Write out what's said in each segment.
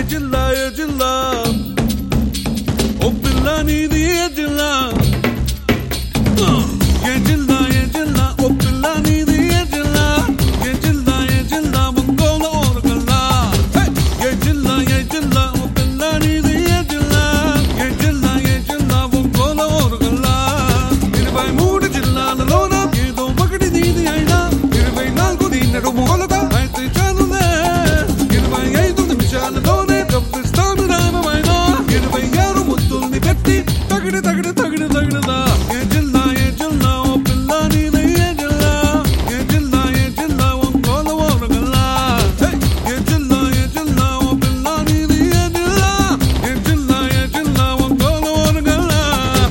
జిల్లా ఓ పిల్ల నీది ఏ జిల్లా ఏ జిల్లా ఓ పిల్ల నీది ఏ జిల్లా ఒంగోలు ఓరగల్లా ఏ జిల్లా ఓ పిల్ల నీది ఏ జిల్లా ఒంగోలు ఓరగల్లా 23 జిల్లాలలోన ఏదో ఒకటి నీది అయినా 24 నీ నడుము కొలత అయితే చాలులే 25 నిమిషాలలోనే కప్పిస్తాను రామమైన 26 ముద్దుల్ని పెట్టి తగిడదా ఏ జిల్లా ఓ పిల్ల నీది ఏ జిల్లా ఒంగోలు ఓరగల్లా ఏ జిల్లా ఓ పిల్ల నీది ఏ జిల్లా ఒంగోలు ఓరగల్లా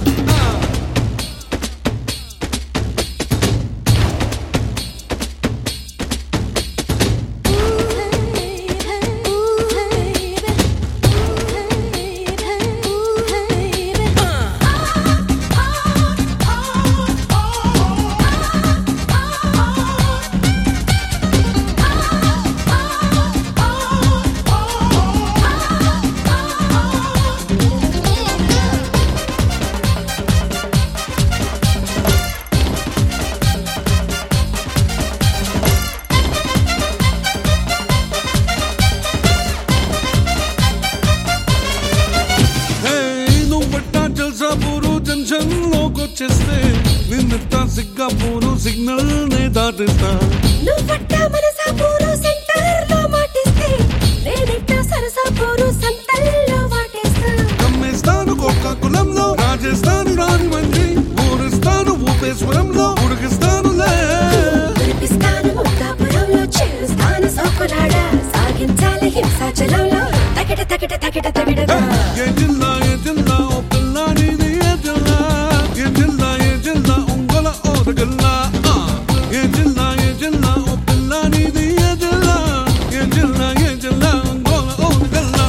జంక్షన్లోకొచ్చేస్తే నిన్నెత్తా సిగ్గాపూరు సిగ్నల్ నే దాటిస్తా నువ్వట్టా మనసాపూరు సెంటర్లో మాటిస్తే నేనెట్టా సరసాపూరు సంతల్లో వాటేస్తా కమ్మేస్తాను కోకాకులంలో రాజేస్తాను రాని మంది ఊరిస్తాను ఊపేశ్వరంలో ఉడికిస్తానులే వినిపిస్తాను ముక్తాపురంలో చేస్తాను సోకులాడ సాగించాలి హింసాచలంలో తగిడ ఏ జిల్లా ఓ పిల్ల నీది ఏ జిల్లా ఒంగోలు ఓరగల్లా ఏ జిల్లా ఓ పిల్ల నీది ఏ జిల్లా ఒంగోలు ఓరగల్లా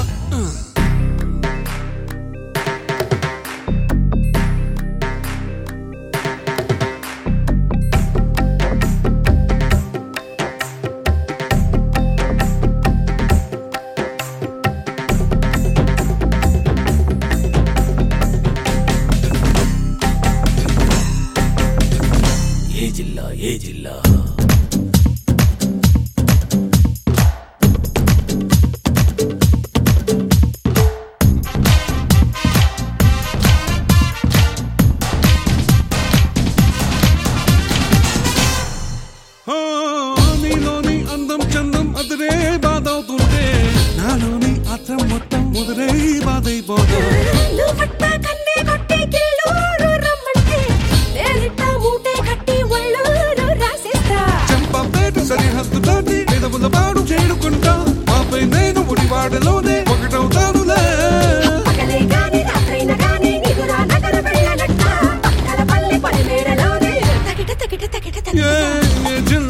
ఏ జిల్లా నీలోని అందం చందం అదిరే బాధవుతుంటే నాలోని ఆత్రం మొత్తం ముదిరే బాధైపోతా నువ్వట్టా కన్నే కొట్టి కిల్లూరు రమ్మంటే నేనెట్టా మూటే కట్టి ఒళ్ళూరు రాసేస్తా చంపపేట సరిహద్దు దాటి ఎదవుల బాడు చేరుకుంటా ఆపై నేను ఉడివాడలోనే ఒకటవుతానులే పగలే గాని రాత్రైన గాని నిగురా నగర వెళ్ళనట్ట పక్కల పల్లె పడిమేడలోనే తగిట ఏ జిల్లా